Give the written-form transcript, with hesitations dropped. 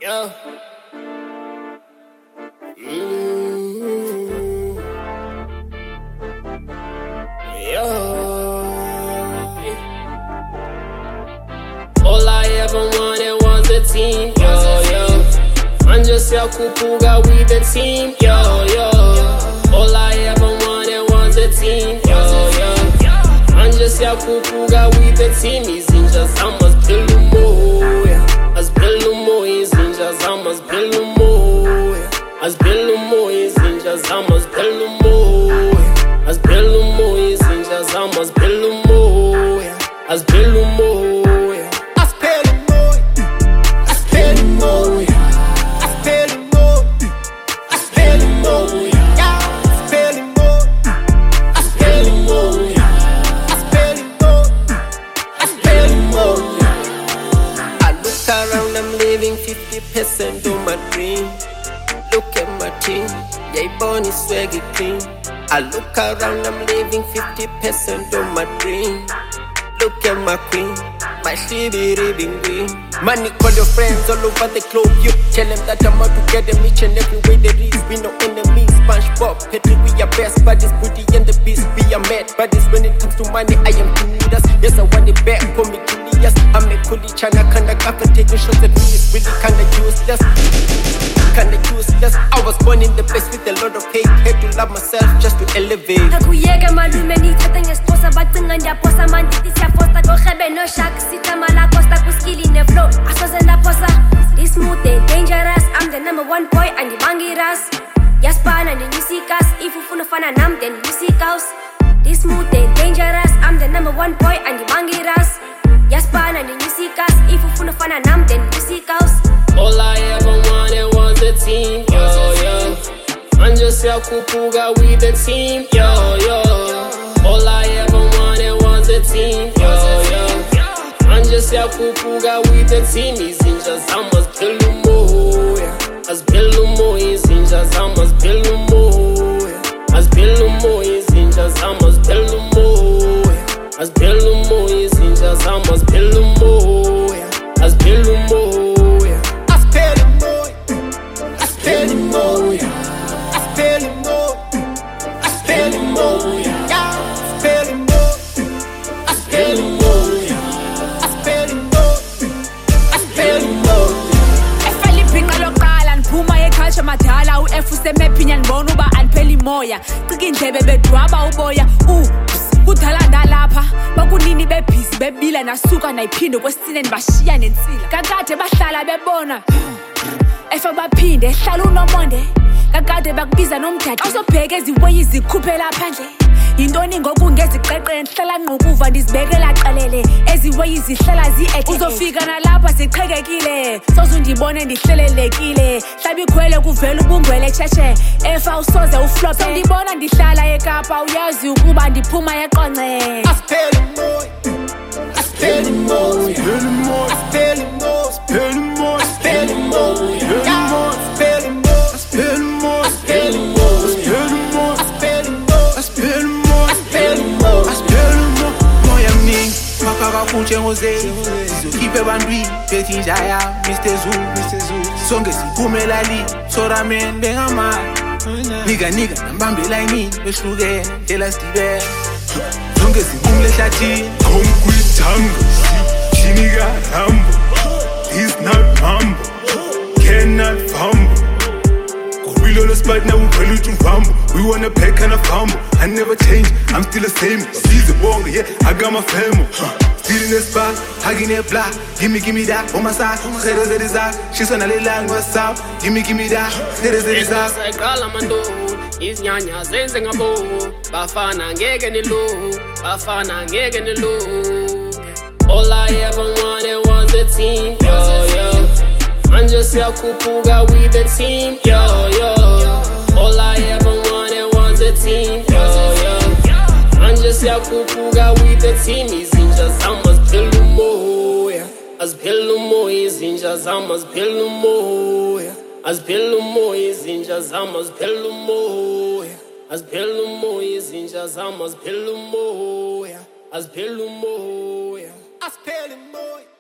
Yeah. All I ever wanted was a team, Manje siyakhuphuka with the team, All I ever wanted was a team, Manje siyakhuphuka with the team. Izinja zami aziphila umoya, aziphila umoya. Izinja zami aziphila umoya, aziphila umoya. Izinja zami aziphila umoya, aziphila umoya. Izinja zami aziphila umoya, aziphila umoya. Around, I'm living 50% of my dream. Look at my team, yeah, born is swaggy clean. I look around, I'm living 50% of my dream. Look at my queen, my shitty living green. Money, call your friends all over the globe. You tell them that I'm out to get them each and every way there is. We no enemies, SpongeBob, Petri, we are best buddies. Booty and the beast, we are mad buddies. When it comes to money, I am Julius. Yes, I want it back, call me Julius. I'm a coolie, China, kinda after taking shots at me. It's really kinda useless, kinda useless. I was born in the place with a lot of hate. Had to love myself just to elevate. Akuyeka malume ngithathe ngesiphosa bacinga ndiyaphosa mandithi siyafosta korhebe noshak sithama la costa kuskili neflow asoze ndaphosa. This smooth and dangerous, I'm the number one boy andibangi ras. Yaspana ndinyusikas, if ufuna ufana nam then nyusikaus. This smooth and dangerous, I'm the number one boy andibangi ras. Yaspana ndinyusikas, if ufuna ufana nam then nyusikaus. All I ever wanted was a team, Manje siyakhuphuka with the team, All I ever wanted was a team, Manje siyakhuphuka with the team. Izinja zami aziphila umoya, aziphila umoya. Izinja zami aziphila umoya, aziphila umoya. Izinja zami aziphila umoya, aziphila umoya. Izinja zami aziphila umoya, aziphila umoya. Madala u-F usemephinya ngibona uba andipheli moya. Cika indlebe bedwaba uboya kudala ndalapha bakunini bebhizi bebila nasuka nayiphinde kwesine ndibashiya nensila. Kakade bahlala bebona efe baphinde ehlala unomonde. Kakade bakubiza nomdadi awusobheka eziweyi zikhuphela phandle. Yintoni ngoku ngeziqeqe ndihlala nqukuva ndizibekela qalele. Eziweyi zihlala zi-eke uzofika nalapha ziqhekekile. Soze ndibone ndihlelelekile. Hlaba ikhwele kuvela ubungwele tshetshe efa usoze uflope. Sondibona ndihlala eKapa uyazi ukuba ndiphuma eqonce. Asipheli moya, asipheli moya, asipheli moya, asipheli moya, asipheli moya, asipheli moya, asipheli moya, asipheli moya, asipheli moya, asipheli moya, asipheli moya, asipheli moya, asipheli moya, asipheli moya. Moya mningi mafaka kunje ngozeni sizokhipha ebantwini bethi njaya Mr. Zulu sonke siphumela li soramen bengamali nika nambambela yini behlukene ndlela sidibene sonke siphumule ehlathini Conquistanga, Chinika Rambo. He's not mambo, cannot fumble. We on the spot now, we ready to rumble. We wanna pack and a fumble. I never change, I'm still the same. She's a bonga, yeah, I got my family. Still in the spot, hugging that block. Give me that on my side. Headers at his eye, she's on a little line, what's up? Give me that. Headers at his eye. Izinyanya zenze ngabo bafana ngeke niluke, bafana ngeke niluke. All I ever wanted was a team, Manje siyakhuphuka with the team, All I ever wanted was a team, Manje siyakhuphuka with the team. Izinja zami aziphila umoya, aziphila umoya. Izinja zami aziphila umoya, aziphila umoya. Izinja zami aziphila umoya, aziphila umoya. Izinja zami aziphila umoya, aziphila umoya. Asipheli moya.